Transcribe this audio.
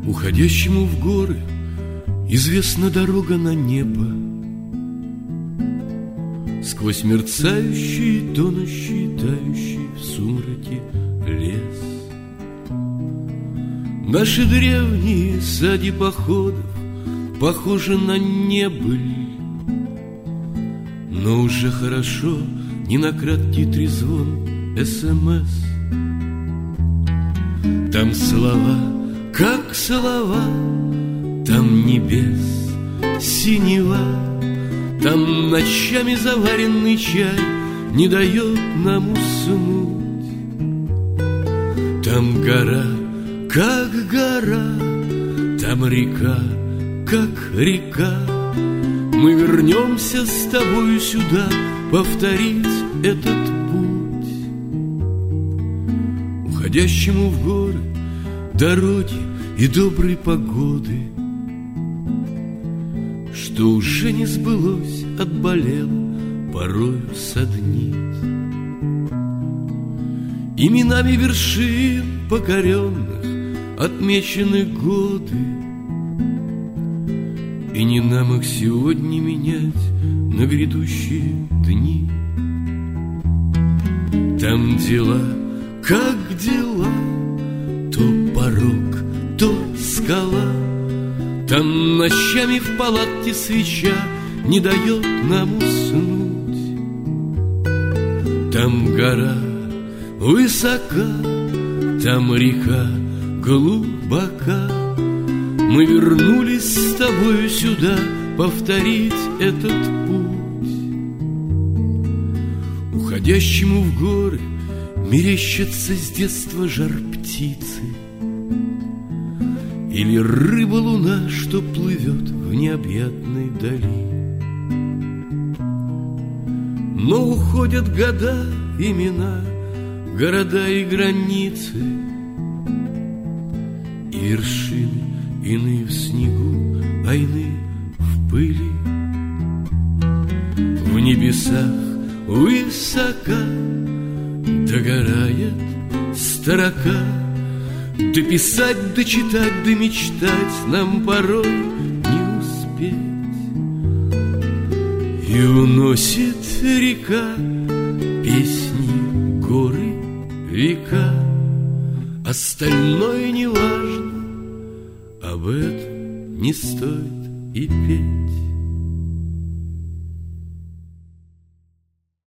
Уходящему в горы известна дорога на небо, сквозь мерцающий, тонущий, тающий в сумраке лес. Наши древние сади походов похожи на небыль, но уже хорошо не на краткий трезвон СМС. Там слова, как слова, там небес синева, там ночами заваренный чай не дает нам уснуть. Там гора, как гора, там река, как река. Мы вернемся с тобою сюда повторить этот путь. Уходящему в горы дороги и доброй погоды, что уже не сбылось, отболело, порою саднит. Именами вершин покоренных отмечены годы, и не нам их сегодня менять на грядущие дни. Там дела, как дела, то порог, то скала. Там ночами в палатке свеча не дает нам уснуть. Там гора высока, там река глубока. Мы вернулись с тобою сюда повторить этот путь. Уходящему в горы мерещится с детства жар птицы или рыба-луна, что плывет в необъятной дали. Но уходят года, имена, города и границы, и вершины иные в снегу, а иные в пыли. В небесах высока догорает строка. Дописать, дочитать, да мечтать нам порой не успеть. И уносит река песни, горы, века. Остальное не важно, об этом не стоит и петь.